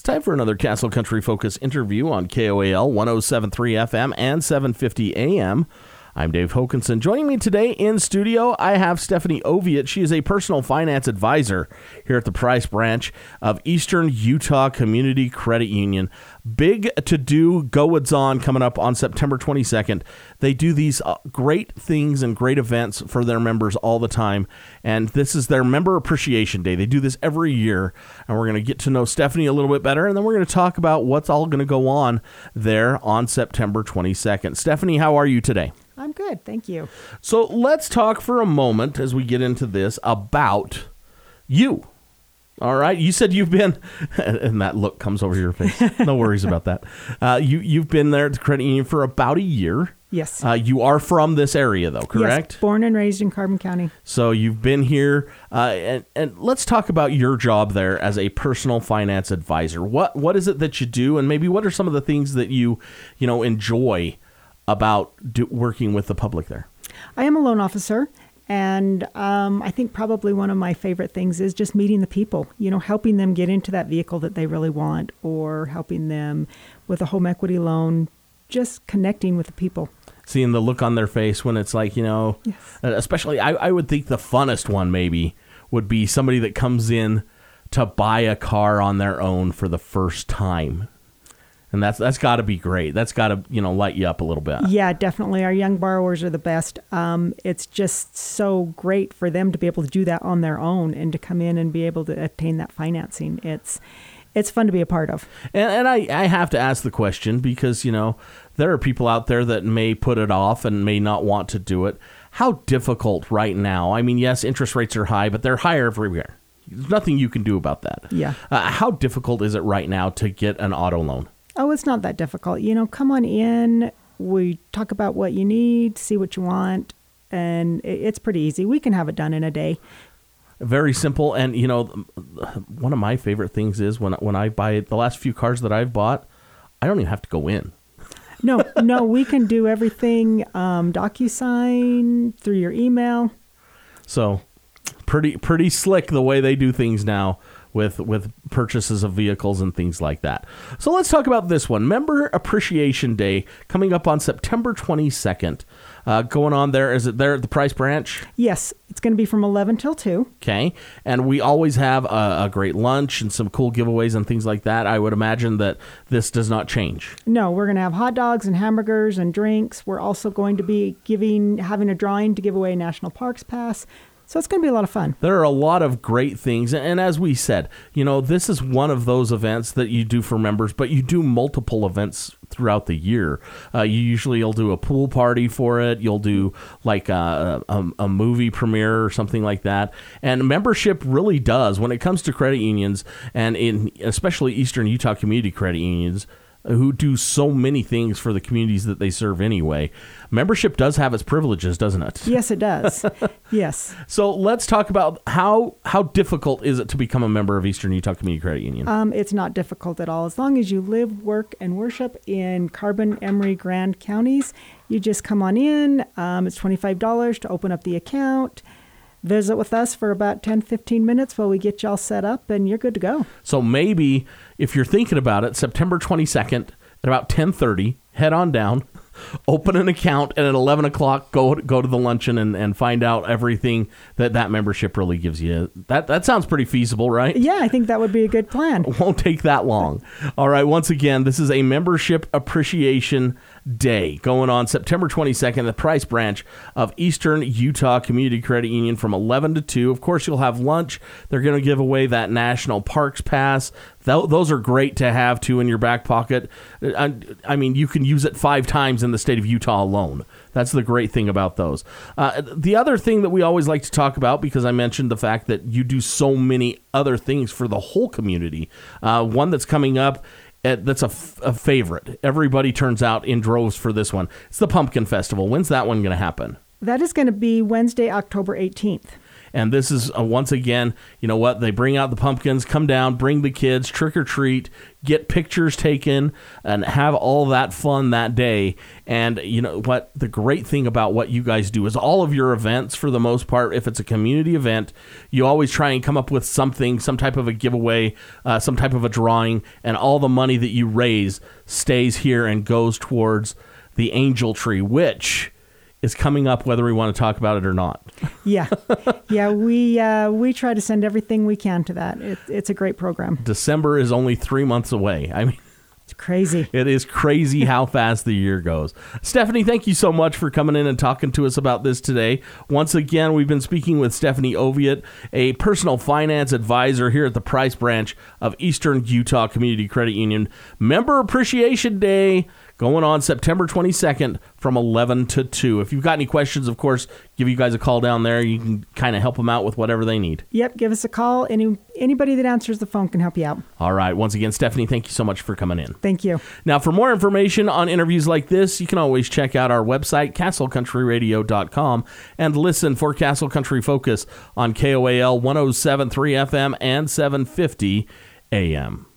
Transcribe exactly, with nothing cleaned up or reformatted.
Time for another Castle Country Focus interview on K O A L one oh seven point three F M and seven fifty A M. I'm Dave Hokinson. Joining me today in studio, I have Stephanie Oviatt. She is a personal finance advisor here at the Price branch of Eastern Utah Community Credit Union. Big to-do Go-Its-On coming up on September twenty-second. They do these uh, great things and great events for their members all the time, and this is their Member Appreciation Day. They do this every year, and we're going to get to know Stephanie a little bit better, and then we're going to talk about what's all going to go on there on September twenty-second. Stephanie, how are you today? I'm good, thank you. So let's talk for a moment as we get into this about you. All right, you said you've been, and that look comes over your face. No worries about that. Uh, you you've been there at the credit union for about a year. Yes. Uh, you are from this area, though, correct? Yes, born and raised in Carbon County. So you've been here, uh, and and let's talk about your job there as a personal finance advisor. What what is it that you do, and maybe what are some of the things that you you know enjoy about do, working with the public there? I am a loan officer, and um, I think probably one of my favorite things is just meeting the people, you know, helping them get into that vehicle that they really want, or helping them with a home equity loan, just connecting with the people. Seeing the look on their face when it's like, you know, yes. especially I, I would think the funnest one maybe would be somebody that comes in to buy a car on their own for the first time. And that's that's got to be great. That's got to, you know, light you up a little bit. Yeah, definitely. Our young borrowers are the best. Um, it's just so great for them to be able to do that on their own and to come in and be able to obtain that financing. It's it's fun to be a part of. And, and I, I have to ask the question because, you know, there are people out there that may put it off and may not want to do it. How difficult right now? I mean, yes, interest rates are high, but they're higher everywhere. There's nothing you can do about that. Yeah. Uh, how difficult is it right now to get an auto loan? Oh, it's not that difficult. You know, come on in. We talk about what you need, see what you want, and it's pretty easy. We can have it done in a day. Very simple. And, you know, one of my favorite things is when when I buy the last few cars that I've bought, I don't even have to go in. No, no, we can do everything um, DocuSign through your email. So pretty pretty slick the way they do things now with with purchases of vehicles and things like that. So let's talk about this one. Member Appreciation Day coming up on September twenty-second. Uh, going on there, is it there at the Price branch? Yes, it's going to be from eleven till two. Okay, and we always have a, a great lunch and some cool giveaways and things like that. I would imagine that this does not change. No, we're going to have hot dogs and hamburgers and drinks. We're also going to be giving having a drawing to give away a National Parks Pass. So it's going to be a lot of fun. There are a lot of great things. And as we said, you know, this is one of those events that you do for members, but you do multiple events throughout the year. Uh, you usually you'll do a pool party for it. You'll do like a, a, a movie premiere or something like that. And membership really does, when it comes to credit unions, and in especially Eastern Utah Community Credit Unions, who do so many things for the communities that they serve anyway. Membership does have its privileges, doesn't it? Yes, it does. Yes. So let's talk about how how difficult is it to become a member of Eastern Utah Community Credit Union? Um, it's not difficult at all. As long as you live, work, and worship in Carbon, Emery, Grand counties, you just come on in. Um, it's twenty-five dollars to open up the account. Visit with us for about ten, fifteen minutes while we get you all set up, and you're good to go. So maybe if you're thinking about it, September twenty-second at about ten thirty, head on down, open an account, and at eleven o'clock, go go to the luncheon and, and find out everything that that membership really gives you. That that sounds pretty feasible, right? Yeah, I think that would be a good plan. It won't take that long. All right, once again, this is a Membership Appreciation Day going on September twenty-second at the Price branch of Eastern Utah Community Credit Union from eleven to two. Of course, you'll have lunch. They're going to give away that National Parks Pass. Th- those are great to have, too, in your back pocket. I, I mean, you can use it five times in the state of Utah alone. That's the great thing about those. Uh, the other thing that we always like to talk about, because I mentioned the fact that you do so many other things for the whole community, uh, one that's coming up, Uh, that's a, f- a favorite. Everybody turns out in droves for this one. It's the Pumpkin Festival. When's that one going to happen? That is going to be Wednesday, October eighteenth. And this is, uh, once again, you know what? They bring out the pumpkins, come down, bring the kids, trick or treat, get pictures taken, and have all that fun that day. And you know what? The great thing about what you guys do is all of your events, for the most part, if it's a community event, you always try and come up with something, some type of a giveaway, uh, some type of a drawing, and all the money that you raise stays here and goes towards the Angel Tree, which is coming up whether we want to talk about it or not. Yeah. Yeah, we uh, we try to send everything we can to that. It, it's a great program. December is only three months away. I mean, it's crazy. It is crazy how fast the year goes. Stephanie, thank you so much for coming in and talking to us about this today. Once again, we've been speaking with Stephanie Oviatt, a personal finance advisor here at the Price branch of Eastern Utah Community Credit Union. Member Appreciation Day going on September twenty-second from eleven to two. If you've got any questions, of course, give you guys a call down there. You can kind of help them out with whatever they need. Yep, give us a call. Any Anybody that answers the phone can help you out. All right. Once again, Stephanie, thank you so much for coming in. Thank you. Now, for more information on interviews like this, you can always check out our website, castle country radio dot com, and listen for Castle Country Focus on K O A L one oh seven point three F M and seven fifty A M.